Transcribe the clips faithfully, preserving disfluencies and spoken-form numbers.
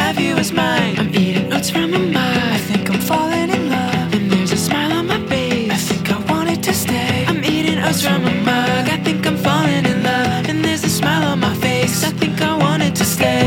have you as mine. I'm eating oats from a mug. I think I'm falling in love, and there's a smile on my face. I think I want it to stay. I'm eating oats from a mug. I think I'm falling in love, and there's a smile on my face. I think I want it to stay.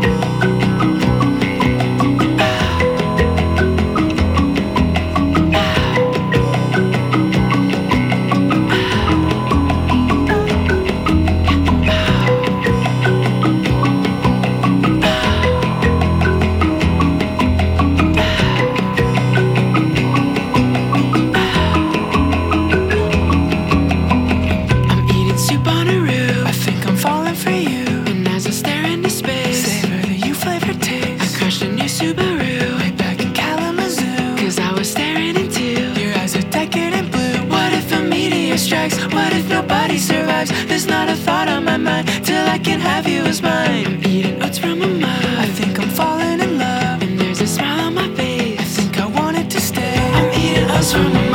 Subaru, way back in Kalamazoo, cause I was staring into your eyes are decadent blue. What if a meteor strikes? What if nobody survives? There's not a thought on my mind till I can have you as mine. I'm eating oats from a mug. I think I'm falling in love, and there's a smile on my face. I think I want it to stay. I'm eating oats from a mug.